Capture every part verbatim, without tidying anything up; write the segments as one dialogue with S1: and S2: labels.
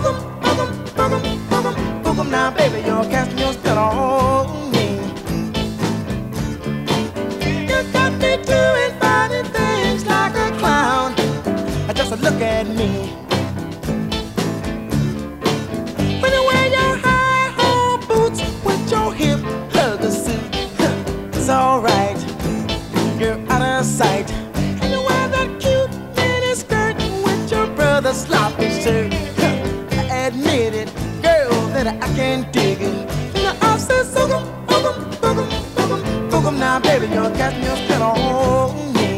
S1: boogum, boogum, boogum, boogum, boogum. Now, baby, you're casting your spell on me. You got me doing funny things like a clown. Just look at me. When you wear your high-hole boots with your hip hugger suit, it's alright. You're out of sight. And you wear that cute mini skirt with your brother's sloppy shirt. I admit it, girl, that I can't dig it. And I say, boogum, boogum, boogum, boogum, boogum. Now, baby, you're casting your spell on me.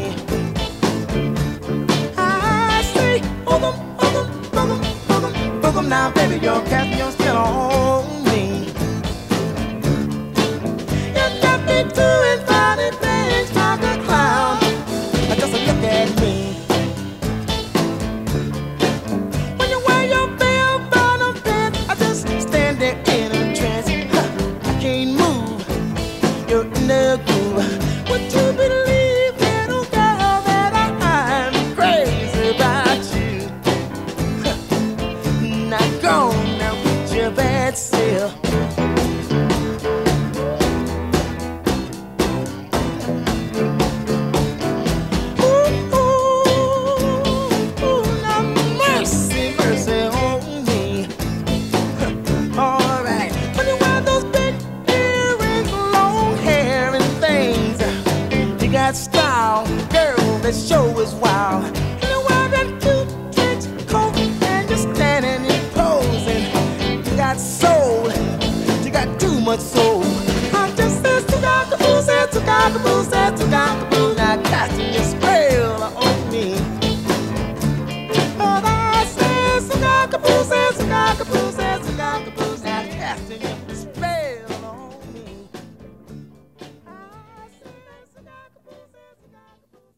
S1: Boogum, boogum, boogum, boogum, boogum. Now, baby, you're casting your spell on me. You got me doing funny things like a clown. Just look at me. When you wear your velvet pants, I just stand there in a trance. I can't move. You're in the groove. Would you believe, little girl, that I'm crazy about you? Now go, now put your bad self. Ooh, ooh, ooh, now mercy, mercy on me. Alright, when you wear those big earrings, long hair and things, you got style, girl, that show is wild. And you wear that cute trench coat and you're standing in posing. You got soul, you got too much soul. I just said to God the boo, said to God the boo, said to God the boo. Now casting your spell